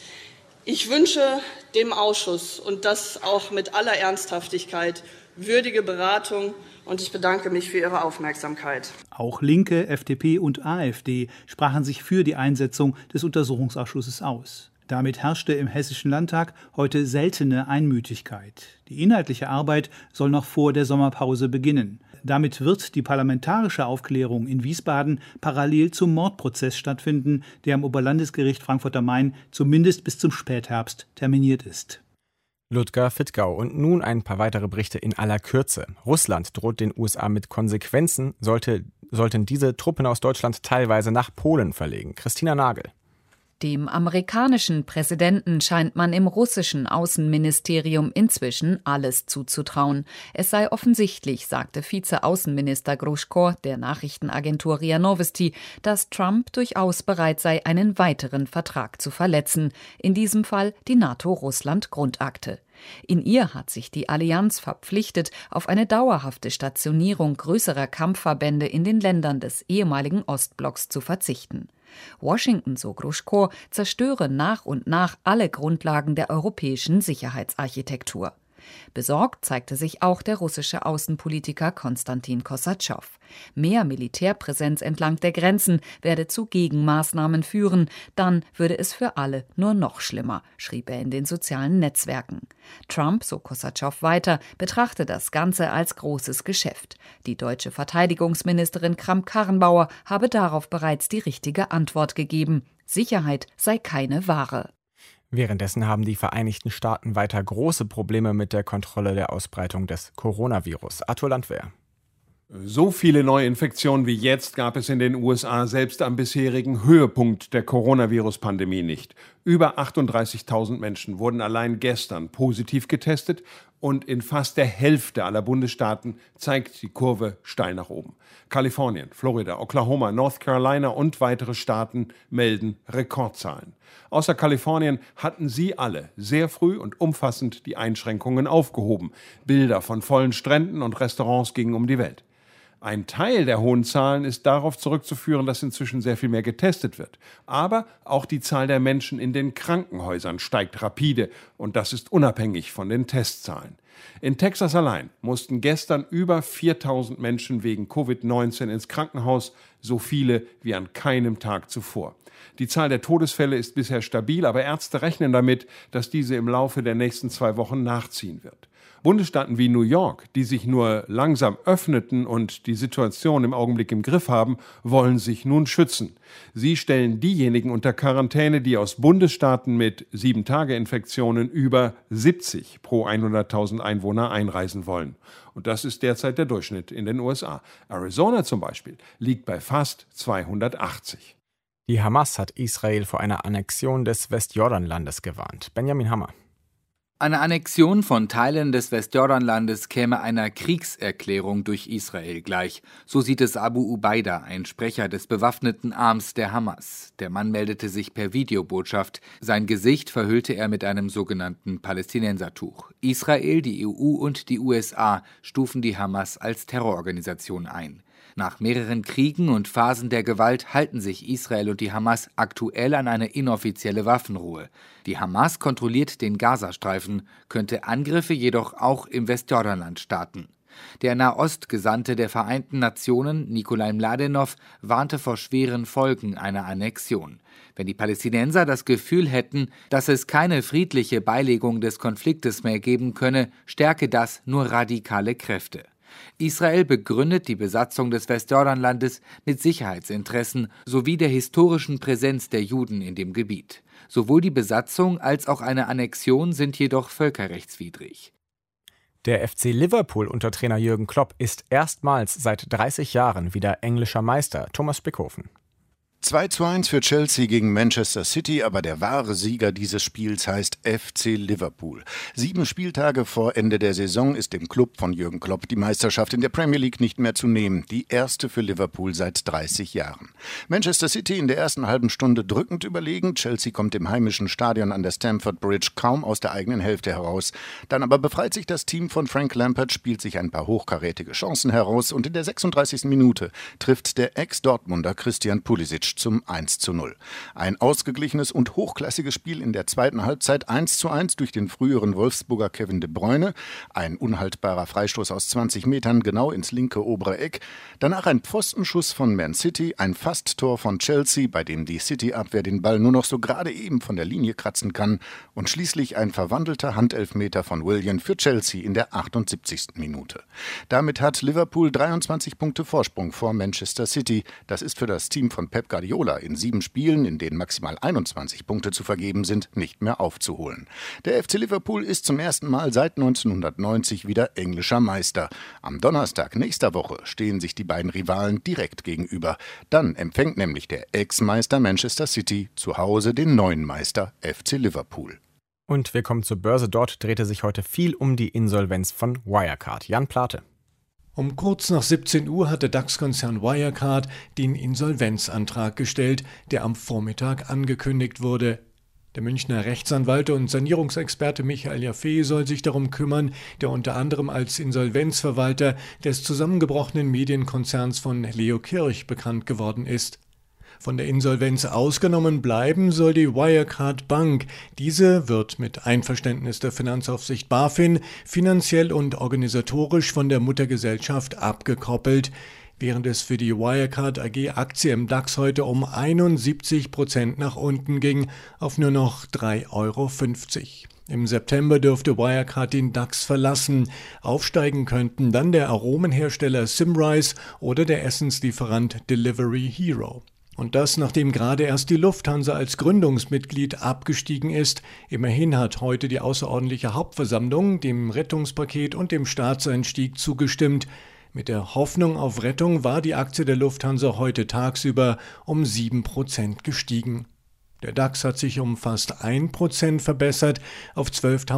Ich wünsche dem Ausschuss, und das auch mit aller Ernsthaftigkeit, würdige Beratung, und ich bedanke mich für Ihre Aufmerksamkeit. Auch Linke, F D P und A f D sprachen sich für die Einsetzung des Untersuchungsausschusses aus. Damit herrschte im Hessischen Landtag heute seltene Einmütigkeit. Die inhaltliche Arbeit soll noch vor der Sommerpause beginnen. Damit wird die parlamentarische Aufklärung in Wiesbaden parallel zum Mordprozess stattfinden, der am Oberlandesgericht Frankfurt am Main zumindest bis zum Spätherbst terminiert ist. Ludger Fittgau. Und nun ein paar weitere Berichte in aller Kürze. Russland droht den U S A mit Konsequenzen, sollte, sollten diese Truppen aus Deutschland teilweise nach Polen verlegen. Christina Nagel. Dem amerikanischen Präsidenten scheint man im russischen Außenministerium inzwischen alles zuzutrauen. Es sei offensichtlich, sagte Vize-Außenminister Gruschko der Nachrichtenagentur R I A Novosti, dass Trump durchaus bereit sei, einen weiteren Vertrag zu verletzen, in diesem Fall die NATO-Russland-Grundakte. In ihr hat sich die Allianz verpflichtet, auf eine dauerhafte Stationierung größerer Kampfverbände in den Ländern des ehemaligen Ostblocks zu verzichten. Washington, so Gruschko, zerstöre nach und nach alle Grundlagen der europäischen Sicherheitsarchitektur. Besorgt zeigte sich auch der russische Außenpolitiker Konstantin Kosatschow. Mehr Militärpräsenz entlang der Grenzen werde zu Gegenmaßnahmen führen, dann würde es für alle nur noch schlimmer, schrieb er in den sozialen Netzwerken. Trump, so Kosatschow weiter, betrachte das Ganze als großes Geschäft. Die deutsche Verteidigungsministerin Kramp-Karrenbauer habe darauf bereits die richtige Antwort gegeben: Sicherheit sei keine Ware. Währenddessen haben die Vereinigten Staaten weiter große Probleme mit der Kontrolle der Ausbreitung des Coronavirus. Arthur Landwehr. So viele Neuinfektionen wie jetzt gab es in den U S A selbst am bisherigen Höhepunkt der Coronavirus-Pandemie nicht. Über achtunddreißigtausend Menschen wurden allein gestern positiv getestet und in fast der Hälfte aller Bundesstaaten zeigt die Kurve steil nach oben. Kalifornien, Florida, Oklahoma, North Carolina und weitere Staaten melden Rekordzahlen. Außer Kalifornien hatten sie alle sehr früh und umfassend die Einschränkungen aufgehoben. Bilder von vollen Stränden und Restaurants gingen um die Welt. Ein Teil der hohen Zahlen ist darauf zurückzuführen, dass inzwischen sehr viel mehr getestet wird. Aber auch die Zahl der Menschen in den Krankenhäusern steigt rapide und das ist unabhängig von den Testzahlen. In Texas allein mussten gestern über viertausend Menschen wegen Covid neunzehn ins Krankenhaus, so viele wie an keinem Tag zuvor. Die Zahl der Todesfälle ist bisher stabil, aber Ärzte rechnen damit, dass diese im Laufe der nächsten zwei Wochen nachziehen wird. Bundesstaaten wie New York, die sich nur langsam öffneten und die Situation im Augenblick im Griff haben, wollen sich nun schützen. Sie stellen diejenigen unter Quarantäne, die aus Bundesstaaten mit sieben-Tage-Infektionen über siebzig pro hunderttausend Einwohner einreisen wollen. Und das ist derzeit der Durchschnitt in den U S A. Arizona zum Beispiel liegt bei fast zweihundertachtzig. Die Hamas hat Israel vor einer Annexion des Westjordanlandes gewarnt. Benjamin Hammer. Eine Annexion von Teilen des Westjordanlandes käme einer Kriegserklärung durch Israel gleich. So sieht es Abu Ubaida, ein Sprecher des bewaffneten Arms der Hamas. Der Mann meldete sich per Videobotschaft. Sein Gesicht verhüllte er mit einem sogenannten Palästinensertuch. Israel, die E U und die U S A stufen die Hamas als Terrororganisation ein. Nach mehreren Kriegen und Phasen der Gewalt halten sich Israel und die Hamas aktuell an eine inoffizielle Waffenruhe. Die Hamas kontrolliert den Gazastreifen, könnte Angriffe jedoch auch im Westjordanland starten. Der Nahostgesandte der Vereinten Nationen, Nikolai Mladenov, warnte vor schweren Folgen einer Annexion. Wenn die Palästinenser das Gefühl hätten, dass es keine friedliche Beilegung des Konfliktes mehr geben könne, stärke das nur radikale Kräfte. Israel begründet die Besatzung des Westjordanlandes mit Sicherheitsinteressen sowie der historischen Präsenz der Juden in dem Gebiet. Sowohl die Besatzung als auch eine Annexion sind jedoch völkerrechtswidrig. Der F C Liverpool unter Trainer Jürgen Klopp ist erstmals seit dreißig Jahren wieder englischer Meister. Thomas Spickhofen. zwei zu eins für Chelsea gegen Manchester City, aber der wahre Sieger dieses Spiels heißt F C Liverpool. Sieben Spieltage vor Ende der Saison ist dem Club von Jürgen Klopp die Meisterschaft in der Premier League nicht mehr zu nehmen. Die erste für Liverpool seit dreißig Jahren. Manchester City in der ersten halben Stunde drückend überlegen. Chelsea kommt im heimischen Stadion an der Stamford Bridge kaum aus der eigenen Hälfte heraus. Dann aber befreit sich das Team von Frank Lampard, spielt sich ein paar hochkarätige Chancen heraus und in der sechsunddreißigsten Minute trifft der Ex-Dortmunder Christian Pulisic zum eins zu null. Ein ausgeglichenes und hochklassiges Spiel in der zweiten Halbzeit eins zu eins durch den früheren Wolfsburger Kevin De Bruyne. Ein unhaltbarer Freistoß aus zwanzig Metern genau ins linke obere Eck. Danach ein Pfostenschuss von Man City, ein Fasttor von Chelsea, bei dem die City-Abwehr den Ball nur noch so gerade eben von der Linie kratzen kann. Und schließlich ein verwandelter Handelfmeter von Willian für Chelsea in der achtundsiebzigsten Minute. Damit hat Liverpool dreiundzwanzig Punkte Vorsprung vor Manchester City. Das ist für das Team von Pep Guardiola in sieben Spielen, in denen maximal einundzwanzig Punkte zu vergeben sind, nicht mehr aufzuholen. Der F C Liverpool ist zum ersten Mal seit neunzehnhundertneunzig wieder englischer Meister. Am Donnerstag nächster Woche stehen sich die beiden Rivalen direkt gegenüber. Dann empfängt nämlich der Ex-Meister Manchester City zu Hause den neuen Meister F C Liverpool. Und wir kommen zur Börse. Dort drehte sich heute viel um die Insolvenz von Wirecard. Jan Plate. Um kurz nach siebzehn Uhr hat der DAX-Konzern Wirecard den Insolvenzantrag gestellt, der am Vormittag angekündigt wurde. Der Münchner Rechtsanwalt und Sanierungsexperte Michael Jaffe soll sich darum kümmern, der unter anderem als Insolvenzverwalter des zusammengebrochenen Medienkonzerns von Leo Kirch bekannt geworden ist. Von der Insolvenz ausgenommen bleiben soll die Wirecard Bank. Diese wird mit Einverständnis der Finanzaufsicht BaFin finanziell und organisatorisch von der Muttergesellschaft abgekoppelt, während es für die Wirecard A G-Aktie im DAX heute um einundsiebzig Prozent nach unten ging, auf nur noch drei Euro fünfzig. Im September dürfte Wirecard den DAX verlassen. Aufsteigen könnten dann der Aromenhersteller Symrise oder der Essenslieferant Delivery Hero. Und das, nachdem gerade erst die Lufthansa als Gründungsmitglied abgestiegen ist. Immerhin hat heute die außerordentliche Hauptversammlung dem Rettungspaket und dem Staatseinstieg zugestimmt. Mit der Hoffnung auf Rettung war die Aktie der Lufthansa heute tagsüber um sieben Prozent gestiegen. Der DAX hat sich um fast ein Prozent verbessert auf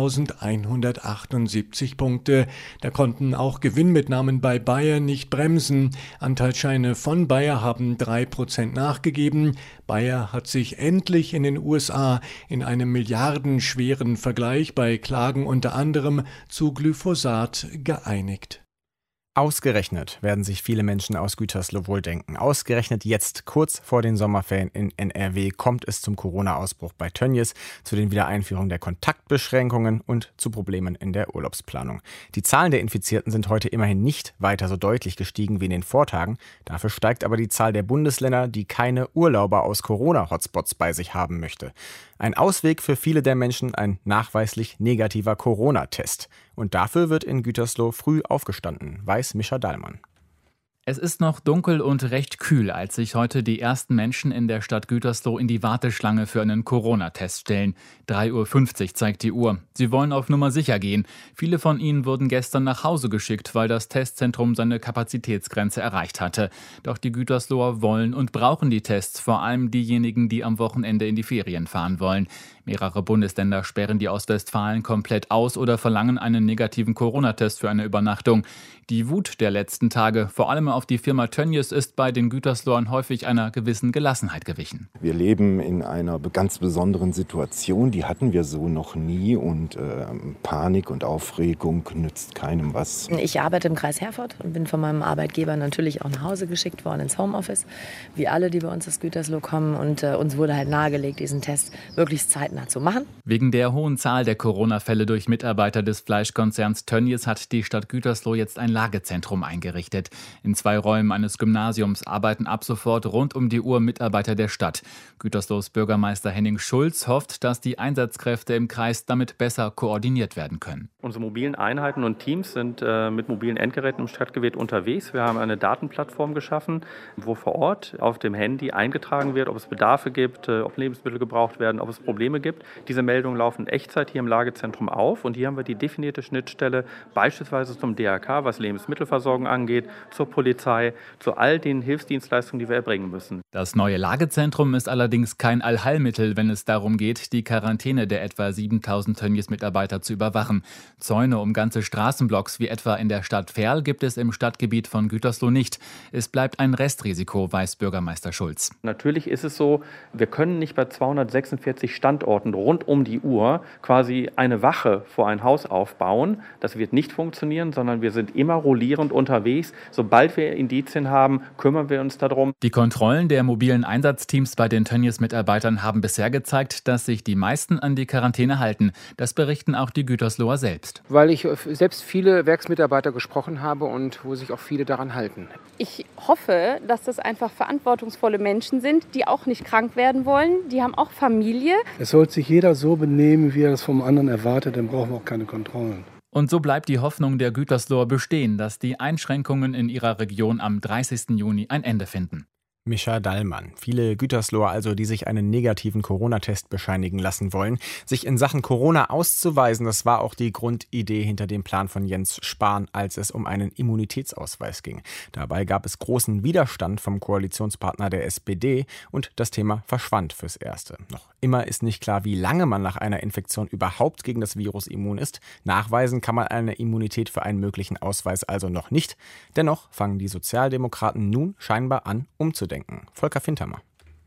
zwölftausendeinhundertachtundsiebzig Punkte. Da konnten auch Gewinnmitnahmen bei Bayer nicht bremsen. Anteilsscheine von Bayer haben drei Prozent nachgegeben. Bayer hat sich endlich in den U S A in einem milliardenschweren Vergleich bei Klagen unter anderem zu Glyphosat geeinigt. Ausgerechnet werden sich viele Menschen aus Gütersloh wohl denken. Ausgerechnet jetzt, kurz vor den Sommerferien in N R W, kommt es zum Corona-Ausbruch bei Tönnies, zu den Wiedereinführungen der Kontaktbeschränkungen und zu Problemen in der Urlaubsplanung. Die Zahlen der Infizierten sind heute immerhin nicht weiter so deutlich gestiegen wie in den Vortagen. Dafür steigt aber die Zahl der Bundesländer, die keine Urlauber aus Corona-Hotspots bei sich haben möchte. Ein Ausweg für viele der Menschen, ein nachweislich negativer Corona-Test. Und dafür wird in Gütersloh früh aufgestanden, weiß Mischa Dallmann. Es ist noch dunkel und recht kühl, als sich heute die ersten Menschen in der Stadt Gütersloh in die Warteschlange für einen Corona-Test stellen. drei Uhr fünfzig zeigt die Uhr. Sie wollen auf Nummer sicher gehen. Viele von ihnen wurden gestern nach Hause geschickt, weil das Testzentrum seine Kapazitätsgrenze erreicht hatte. Doch die Gütersloher wollen und brauchen die Tests, vor allem diejenigen, die am Wochenende in die Ferien fahren wollen. Mehrere Bundesländer sperren die Ostwestfalen komplett aus oder verlangen einen negativen Corona-Test für eine Übernachtung. Die Wut der letzten Tage, vor allem auf die Firma Tönnies, ist bei den Güterslohern häufig einer gewissen Gelassenheit gewichen. Wir leben in einer ganz besonderen Situation, die hatten wir so noch nie, und äh, Panik und Aufregung nützt keinem was. Ich arbeite im Kreis Herford und bin von meinem Arbeitgeber natürlich auch nach Hause geschickt worden ins Homeoffice, wie alle, die bei uns aus Gütersloh kommen, und äh, uns wurde halt nahegelegt, diesen Test möglichst zeitnah zu machen. Wegen der hohen Zahl der Corona-Fälle durch Mitarbeiter des Fleischkonzerns Tönnies hat die Stadt Gütersloh jetzt ein Lagezentrum eingerichtet. In zwei Räumen eines Gymnasiums arbeiten ab sofort rund um die Uhr Mitarbeiter der Stadt. Güterslohs Bürgermeister Henning Schulz hofft, dass die Einsatzkräfte im Kreis damit besser koordiniert werden können. Unsere mobilen Einheiten und Teams sind äh, mit mobilen Endgeräten im Stadtgebiet unterwegs. Wir haben eine Datenplattform geschaffen, wo vor Ort auf dem Handy eingetragen wird, ob es Bedarfe gibt, äh, ob Lebensmittel gebraucht werden, ob es Probleme gibt. Diese Meldungen laufen in Echtzeit hier im Lagezentrum auf, und hier haben wir die definierte Schnittstelle beispielsweise zum D R K, was Lebensmittelversorgung angeht, zur Polizei, zu all den Hilfsdienstleistungen, die wir erbringen müssen. Das neue Lagezentrum ist allerdings kein Allheilmittel, wenn es darum geht, die Quarantäne der etwa siebentausend Tönnies-Mitarbeiter zu überwachen. Zäune um ganze Straßenblocks wie etwa in der Stadt Verl gibt es im Stadtgebiet von Gütersloh nicht. Es bleibt ein Restrisiko, weiß Bürgermeister Schulz. Natürlich ist es so, wir können nicht bei zweihundertsechsundvierzig Standorten rund um die Uhr quasi eine Wache vor ein Haus aufbauen. Das wird nicht funktionieren, sondern wir sind immer rollierend unterwegs. Sobald wir Indizien haben, kümmern wir uns darum. Die Kontrollen der mobilen Einsatzteams bei den Tönnies-Mitarbeitern haben bisher gezeigt, dass sich die meisten an die Quarantäne halten. Das berichten auch die Gütersloher selbst. Weil ich selbst viele Werksmitarbeiter gesprochen habe und wo sich auch viele daran halten. Ich hoffe, dass das einfach verantwortungsvolle Menschen sind, die auch nicht krank werden wollen. Die haben auch Familie. Es sollte sich jeder so benehmen, wie er es vom anderen erwartet, dann brauchen wir auch keine Kontrollen. Und so bleibt die Hoffnung der Gütersloher bestehen, dass die Einschränkungen in ihrer Region am dreißigsten Juni ein Ende finden. Mischa Dallmann. Viele Gütersloher also, die sich einen negativen Corona-Test bescheinigen lassen wollen. Sich in Sachen Corona auszuweisen, das war auch die Grundidee hinter dem Plan von Jens Spahn, als es um einen Immunitätsausweis ging. Dabei gab es großen Widerstand vom Koalitionspartner der S P D und das Thema verschwand fürs Erste. Noch immer ist nicht klar, wie lange man nach einer Infektion überhaupt gegen das Virus immun ist. Nachweisen kann man eine Immunität für einen möglichen Ausweis also noch nicht. Dennoch fangen die Sozialdemokraten nun scheinbar an, umzudenken. Volker Fintermer.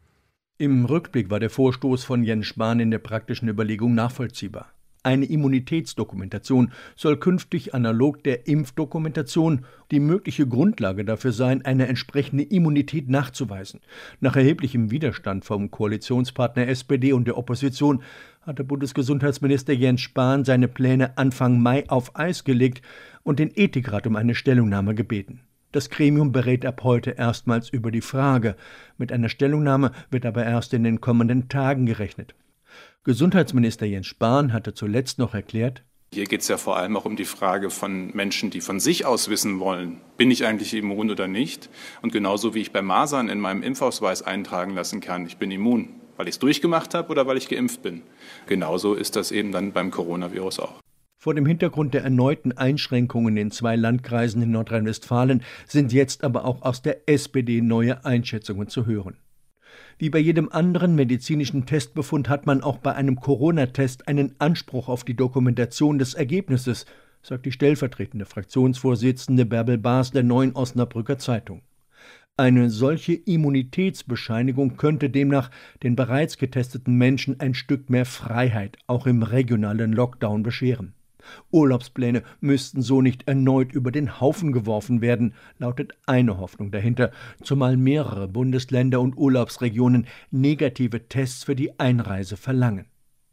Im Rückblick war der Vorstoß von Jens Spahn in der praktischen Überlegung nachvollziehbar. Eine Immunitätsdokumentation soll künftig analog der Impfdokumentation die mögliche Grundlage dafür sein, eine entsprechende Immunität nachzuweisen. Nach erheblichem Widerstand vom Koalitionspartner S P D und der Opposition hatte Bundesgesundheitsminister Jens Spahn seine Pläne Anfang Mai auf Eis gelegt und den Ethikrat um eine Stellungnahme gebeten. Das Gremium berät ab heute erstmals über die Frage. Mit einer Stellungnahme wird aber erst in den kommenden Tagen gerechnet. Gesundheitsminister Jens Spahn hatte zuletzt noch erklärt: Hier geht es ja vor allem auch um die Frage von Menschen, die von sich aus wissen wollen, bin ich eigentlich immun oder nicht? Und genauso wie ich bei Masern in meinem Impfausweis eintragen lassen kann, ich bin immun, weil ich es durchgemacht habe oder weil ich geimpft bin. Genauso ist das eben dann beim Coronavirus auch. Vor dem Hintergrund der erneuten Einschränkungen in zwei Landkreisen in Nordrhein-Westfalen sind jetzt aber auch aus der S P D neue Einschätzungen zu hören. Wie bei jedem anderen medizinischen Testbefund hat man auch bei einem Corona-Test einen Anspruch auf die Dokumentation des Ergebnisses, sagt die stellvertretende Fraktionsvorsitzende Bärbel Baas der Neuen Osnabrücker Zeitung. Eine solche Immunitätsbescheinigung könnte demnach den bereits getesteten Menschen ein Stück mehr Freiheit auch im regionalen Lockdown bescheren. Urlaubspläne müssten so nicht erneut über den Haufen geworfen werden, lautet eine Hoffnung dahinter, zumal mehrere Bundesländer und Urlaubsregionen negative Tests für die Einreise verlangen.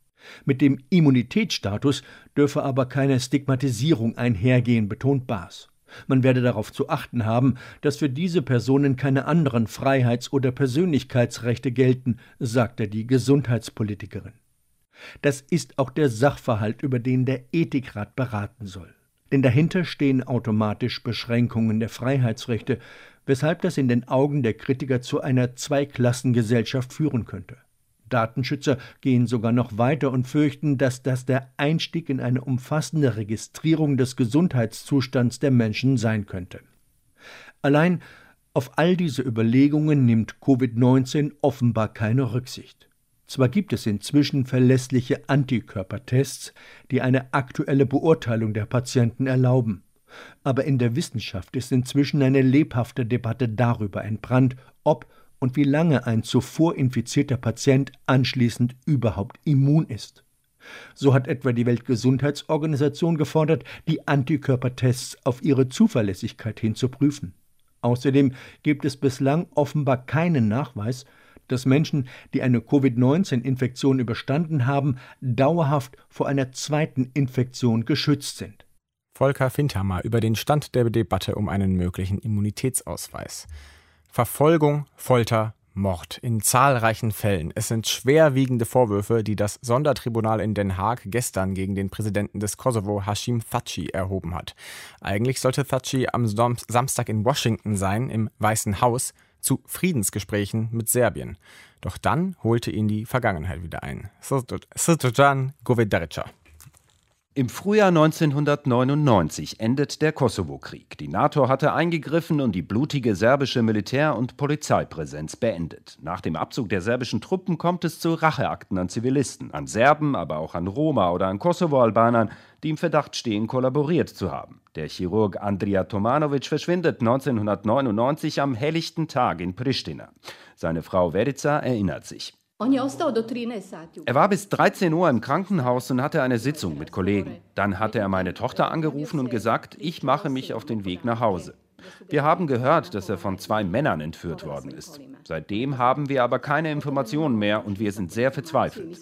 Mit dem Immunitätsstatus dürfe aber keine Stigmatisierung einhergehen, betont Baas. Man werde darauf zu achten haben, dass für diese Personen keine anderen Freiheits- oder Persönlichkeitsrechte gelten, sagte die Gesundheitspolitikerin. Das ist auch der Sachverhalt, über den der Ethikrat beraten soll. Denn dahinter stehen automatisch Beschränkungen der Freiheitsrechte, weshalb das in den Augen der Kritiker zu einer Zweiklassengesellschaft führen könnte. Datenschützer gehen sogar noch weiter und fürchten, dass das der Einstieg in eine umfassende Registrierung des Gesundheitszustands der Menschen sein könnte. Allein auf all diese Überlegungen nimmt Covid neunzehn offenbar keine Rücksicht. Zwar gibt es inzwischen verlässliche Antikörpertests, die eine aktuelle Beurteilung der Patienten erlauben. Aber in der Wissenschaft ist inzwischen eine lebhafte Debatte darüber entbrannt, ob und wie lange ein zuvor infizierter Patient anschließend überhaupt immun ist. So hat etwa die Weltgesundheitsorganisation gefordert, die Antikörpertests auf ihre Zuverlässigkeit hin zu prüfen. Außerdem gibt es bislang offenbar keinen Nachweis, dass Menschen, die eine Covid neunzehn Infektion überstanden haben, dauerhaft vor einer zweiten Infektion geschützt sind. Volker Findhammer über den Stand der Debatte um einen möglichen Immunitätsausweis. Verfolgung, Folter, Mord in zahlreichen Fällen. Es sind schwerwiegende Vorwürfe, die das Sondertribunal in Den Haag gestern gegen den Präsidenten des Kosovo, Hashim Thaçi, erhoben hat. Eigentlich sollte Thaçi am Samstag in Washington sein, im Weißen Haus, zu Friedensgesprächen mit Serbien. Doch dann holte ihn die Vergangenheit wieder ein. Srđan Govedarica. Im Frühjahr neunzehnhundertneunundneunzig endet der Kosovo-Krieg. Die NATO hatte eingegriffen und die blutige serbische Militär- und Polizeipräsenz beendet. Nach dem Abzug der serbischen Truppen kommt es zu Racheakten an Zivilisten, an Serben, aber auch an Roma oder an Kosovo-Albanern, die im Verdacht stehen, kollaboriert zu haben. Der Chirurg Andrija Tomanovic verschwindet neunzehnhundertneunundneunzig am helllichten Tag in Pristina. Seine Frau Verica erinnert sich. Er war bis dreizehn Uhr im Krankenhaus und hatte eine Sitzung mit Kollegen. Dann hatte er meine Tochter angerufen und gesagt, ich mache mich auf den Weg nach Hause. Wir haben gehört, dass er von zwei Männern entführt worden ist. Seitdem haben wir aber keine Informationen mehr und wir sind sehr verzweifelt.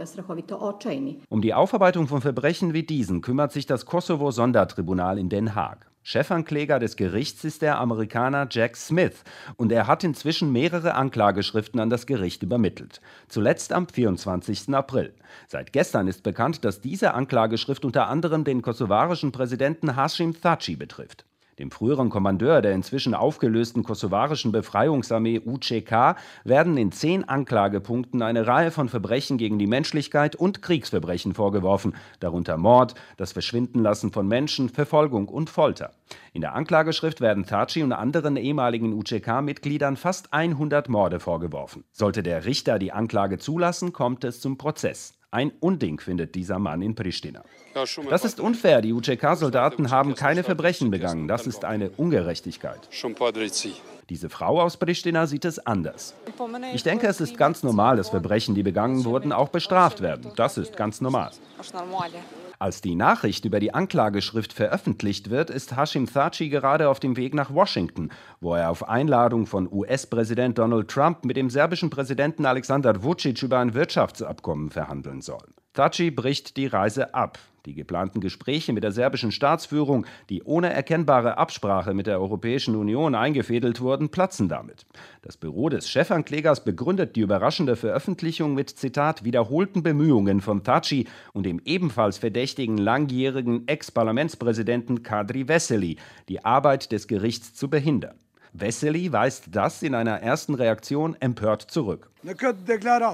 Um die Aufarbeitung von Verbrechen wie diesen kümmert sich das Kosovo-Sondertribunal in Den Haag. Chefankläger des Gerichts ist der Amerikaner Jack Smith und er hat inzwischen mehrere Anklageschriften an das Gericht übermittelt. Zuletzt am vierundzwanzigsten April. Seit gestern ist bekannt, dass diese Anklageschrift unter anderem den kosovarischen Präsidenten Hashim Thaçi betrifft. Dem früheren Kommandeur der inzwischen aufgelösten kosovarischen Befreiungsarmee U C K werden in zehn Anklagepunkten eine Reihe von Verbrechen gegen die Menschlichkeit und Kriegsverbrechen vorgeworfen, darunter Mord, das Verschwindenlassen von Menschen, Verfolgung und Folter. In der Anklageschrift werden Thaçi und anderen ehemaligen U C K-Mitgliedern fast hundert Morde vorgeworfen. Sollte der Richter die Anklage zulassen, kommt es zum Prozess. Ein Unding findet dieser Mann in Pristina. Das ist unfair, die U C K-Soldaten haben keine Verbrechen begangen. Das ist eine Ungerechtigkeit. Diese Frau aus Pristina sieht es anders. Ich denke, es ist ganz normal, dass Verbrechen, die begangen wurden, auch bestraft werden. Das ist ganz normal. Als die Nachricht über die Anklageschrift veröffentlicht wird, ist Hashim Thaçi gerade auf dem Weg nach Washington, wo er auf Einladung von U S-Präsident Donald Trump mit dem serbischen Präsidenten Aleksandar Vučić über ein Wirtschaftsabkommen verhandeln soll. Thaçi bricht die Reise ab. Die geplanten Gespräche mit der serbischen Staatsführung, die ohne erkennbare Absprache mit der Europäischen Union eingefädelt wurden, platzen damit. Das Büro des Chefanklägers begründet die überraschende Veröffentlichung mit, Zitat, wiederholten Bemühungen von Thaçi und dem ebenfalls verdächtigen langjährigen Ex-Parlamentspräsidenten Kadri Veseli, die Arbeit des Gerichts zu behindern. Veseli weist das in einer ersten Reaktion empört zurück.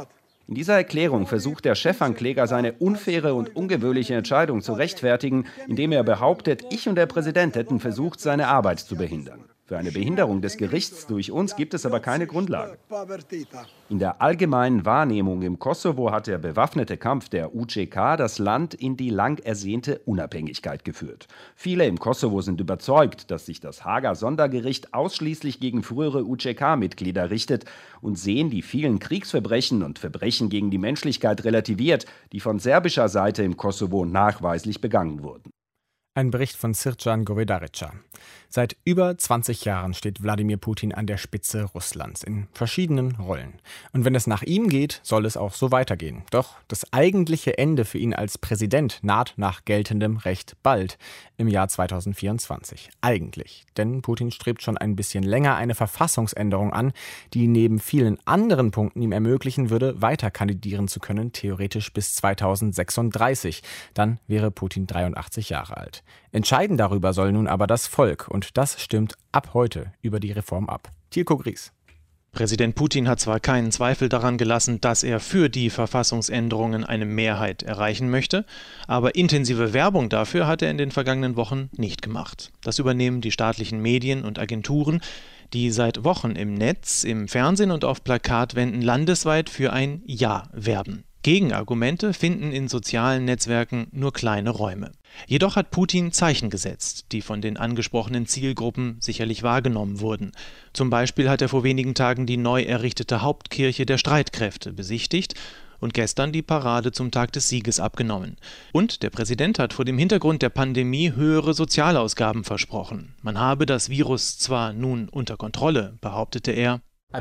In dieser Erklärung versucht der Chefankläger, seine unfaire und ungewöhnliche Entscheidung zu rechtfertigen, indem er behauptet, ich und der Präsident hätten versucht, seine Arbeit zu behindern. Für eine Behinderung des Gerichts durch uns gibt es aber keine Grundlage. In der allgemeinen Wahrnehmung im Kosovo hat der bewaffnete Kampf der U C K das Land in die lang ersehnte Unabhängigkeit geführt. Viele im Kosovo sind überzeugt, dass sich das Haager Sondergericht ausschließlich gegen frühere U C K-Mitglieder richtet und sehen die vielen Kriegsverbrechen und Verbrechen gegen die Menschlichkeit relativiert, die von serbischer Seite im Kosovo nachweislich begangen wurden. Ein Bericht von Srdjan Govedarica. Seit über zwanzig Jahren steht Wladimir Putin an der Spitze Russlands in verschiedenen Rollen. Und wenn es nach ihm geht, soll es auch so weitergehen. Doch das eigentliche Ende für ihn als Präsident naht nach geltendem Recht bald, im Jahr zweitausendvierundzwanzig. Eigentlich. Denn Putin strebt schon ein bisschen länger eine Verfassungsänderung an, die neben vielen anderen Punkten ihm ermöglichen würde, weiter kandidieren zu können, theoretisch bis zweitausendsechsunddreißig. Dann wäre Putin dreiundachtzig Jahre alt. Entscheiden darüber soll nun aber das Volk, und das stimmt ab heute über die Reform ab. Tilko Gries. Präsident Putin hat zwar keinen Zweifel daran gelassen, dass er für die Verfassungsänderungen eine Mehrheit erreichen möchte, aber intensive Werbung dafür hat er in den vergangenen Wochen nicht gemacht. Das übernehmen die staatlichen Medien und Agenturen, die seit Wochen im Netz, im Fernsehen und auf Plakatwänden landesweit für ein Ja werben. Gegenargumente finden in sozialen Netzwerken nur kleine Räume. Jedoch hat Putin Zeichen gesetzt, die von den angesprochenen Zielgruppen sicherlich wahrgenommen wurden. Zum Beispiel hat er vor wenigen Tagen die neu errichtete Hauptkirche der Streitkräfte besichtigt und gestern die Parade zum Tag des Sieges abgenommen. Und der Präsident hat vor dem Hintergrund der Pandemie höhere Sozialausgaben versprochen. Man habe das Virus zwar nun unter Kontrolle, behauptete er,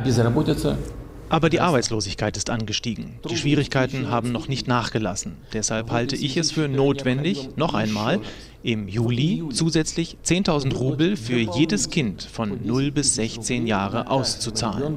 aber die Arbeitslosigkeit ist angestiegen. Die Schwierigkeiten haben noch nicht nachgelassen. Deshalb halte ich es für notwendig, noch einmal im Juli zusätzlich zehntausend Rubel für jedes Kind von null bis sechzehn Jahre auszuzahlen.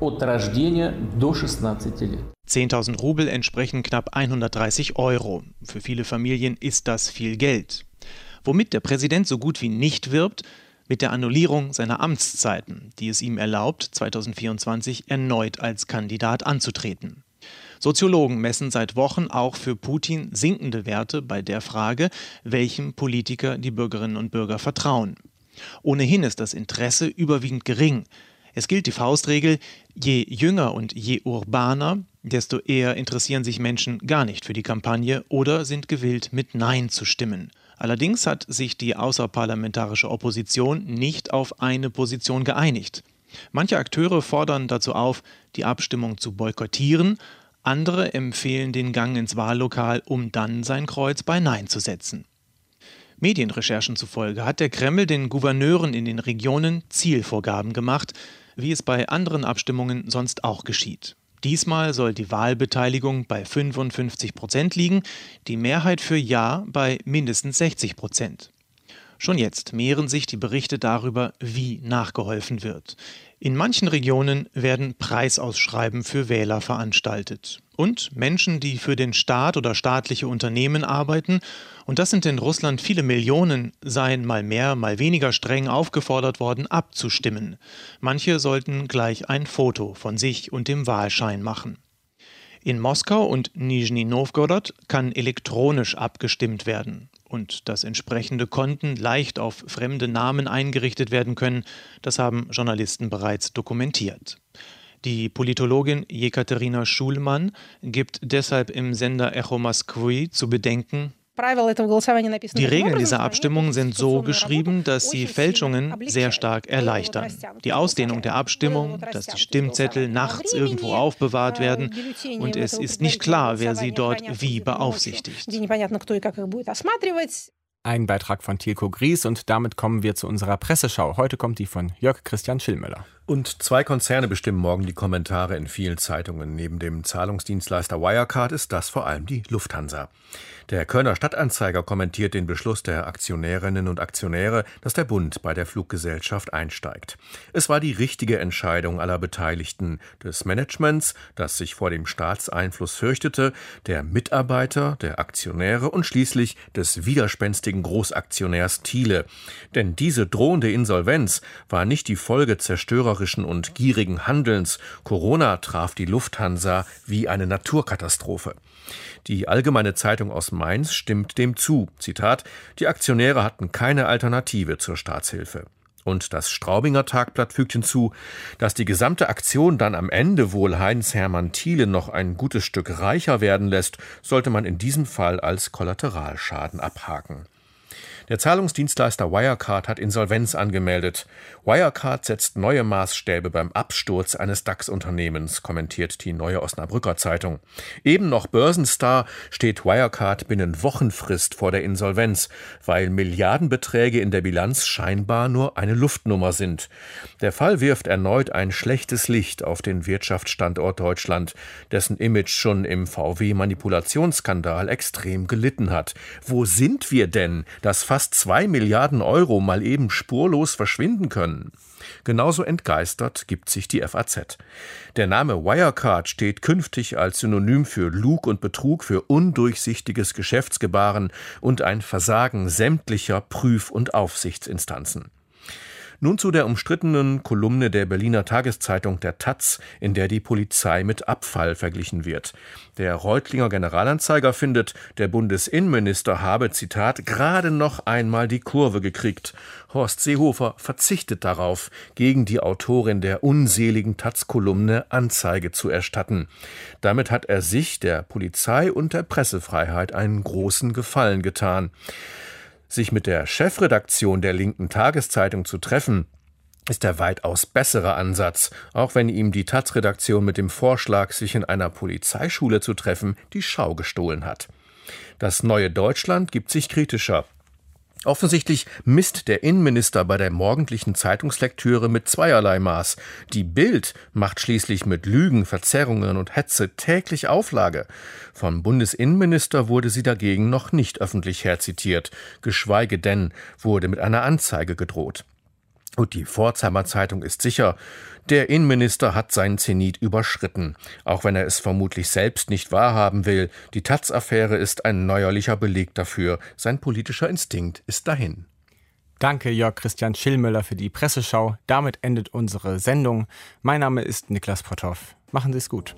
zehntausend Rubel entsprechen knapp hundertdreißig Euro. Für viele Familien ist das viel Geld. Womit der Präsident so gut wie nicht wirbt, mit der Annullierung seiner Amtszeiten, die es ihm erlaubt, zweitausendvierundzwanzig erneut als Kandidat anzutreten. Soziologen messen seit Wochen auch für Putin sinkende Werte bei der Frage, welchem Politiker die Bürgerinnen und Bürger vertrauen. Ohnehin ist das Interesse überwiegend gering. Es gilt die Faustregel, je jünger und je urbaner, desto eher interessieren sich Menschen gar nicht für die Kampagne oder sind gewillt, mit Nein zu stimmen. Allerdings hat sich die außerparlamentarische Opposition nicht auf eine Position geeinigt. Manche Akteure fordern dazu auf, die Abstimmung zu boykottieren, andere empfehlen den Gang ins Wahllokal, um dann sein Kreuz bei Nein zu setzen. Medienrecherchen zufolge hat der Kreml den Gouverneuren in den Regionen Zielvorgaben gemacht, wie es bei anderen Abstimmungen sonst auch geschieht. Diesmal soll die Wahlbeteiligung bei fünfundfünfzig Prozent liegen, die Mehrheit für Ja bei mindestens sechzig Prozent. Schon jetzt mehren sich die Berichte darüber, wie nachgeholfen wird. In manchen Regionen werden Preisausschreiben für Wähler veranstaltet. Und Menschen, die für den Staat oder staatliche Unternehmen arbeiten, und das sind in Russland viele Millionen, seien mal mehr, mal weniger streng aufgefordert worden, abzustimmen. Manche sollten gleich ein Foto von sich und dem Wahlschein machen. In Moskau und Nischni Nowgorod kann elektronisch abgestimmt werden und dass entsprechende Konten leicht auf fremde Namen eingerichtet werden können, das haben Journalisten bereits dokumentiert. Die Politologin Jekaterina Schulmann gibt deshalb im Sender Echo Moskwy zu bedenken: Die Regeln dieser Abstimmung sind so geschrieben, dass sie Fälschungen sehr stark erleichtern. Die Ausdehnung der Abstimmung, dass die Stimmzettel nachts irgendwo aufbewahrt werden und es ist nicht klar, wer sie dort wie beaufsichtigt. Ein Beitrag von Tilko Gries und damit kommen wir zu unserer Presseschau. Heute kommt die von Jörg Christian Schillmöller. Und zwei Konzerne bestimmen morgen die Kommentare in vielen Zeitungen. Neben dem Zahlungsdienstleister Wirecard ist das vor allem die Lufthansa. Der Kölner Stadtanzeiger kommentiert den Beschluss der Aktionärinnen und Aktionäre, dass der Bund bei der Fluggesellschaft einsteigt. Es war die richtige Entscheidung aller Beteiligten, des Managements, das sich vor dem Staatseinfluss fürchtete, der Mitarbeiter, der Aktionäre und schließlich des widerspenstigen Großaktionärs Thiele. Denn diese drohende Insolvenz war nicht die Folge zerstörerischer unternehmerischen und gierigen Handelns. Corona traf die Lufthansa wie eine Naturkatastrophe. Die Allgemeine Zeitung aus Mainz stimmt dem zu. Zitat: Die Aktionäre hatten keine Alternative zur Staatshilfe. Und das Straubinger Tagblatt fügt hinzu, dass die gesamte Aktion dann am Ende wohl Heinz-Hermann Thiele noch ein gutes Stück reicher werden lässt, sollte man in diesem Fall als Kollateralschaden abhaken. Der Zahlungsdienstleister Wirecard hat Insolvenz angemeldet. Wirecard setzt neue Maßstäbe beim Absturz eines DAX-Unternehmens, kommentiert die Neue Osnabrücker Zeitung. Eben noch Börsenstar steht Wirecard binnen Wochenfrist vor der Insolvenz, weil Milliardenbeträge in der Bilanz scheinbar nur eine Luftnummer sind. Der Fall wirft erneut ein schlechtes Licht auf den Wirtschaftsstandort Deutschland, dessen Image schon im V W-Manipulationsskandal extrem gelitten hat. Wo sind wir denn, dass fast zwei Milliarden Euro mal eben spurlos verschwinden können? Genauso entgeistert gibt sich die F A Z. Der Name Wirecard steht künftig als Synonym für Lug und Betrug, für undurchsichtiges Geschäftsgebaren und ein Versagen sämtlicher Prüf- und Aufsichtsinstanzen. Nun zu der umstrittenen Kolumne der Berliner Tageszeitung der Taz, in der die Polizei mit Abfall verglichen wird. Der Reutlinger Generalanzeiger findet, der Bundesinnenminister habe, Zitat, gerade noch einmal die Kurve gekriegt. Horst Seehofer verzichtet darauf, gegen die Autorin der unseligen Taz-Kolumne Anzeige zu erstatten. Damit hat er sich, der Polizei und der Pressefreiheit einen großen Gefallen getan. Sich mit der Chefredaktion der linken Tageszeitung zu treffen, ist der weitaus bessere Ansatz, auch wenn ihm die Taz-Redaktion mit dem Vorschlag, sich in einer Polizeischule zu treffen, die Schau gestohlen hat. Das Neue Deutschland gibt sich kritischer. Offensichtlich misst der Innenminister bei der morgendlichen Zeitungslektüre mit zweierlei Maß. Die Bild macht schließlich mit Lügen, Verzerrungen und Hetze täglich Auflage. Vom Bundesinnenminister wurde sie dagegen noch nicht öffentlich herzitiert, geschweige denn wurde mit einer Anzeige gedroht. Und die Pforzheimer Zeitung ist sicher, der Innenminister hat seinen Zenit überschritten, auch wenn er es vermutlich selbst nicht wahrhaben will. Die Taz-Affäre ist ein neuerlicher Beleg dafür. Sein politischer Instinkt ist dahin. Danke, Jörg Christian Schillmöller, für die Presseschau. Damit endet unsere Sendung. Mein Name ist Niklas Potthoff. Machen Sie es gut.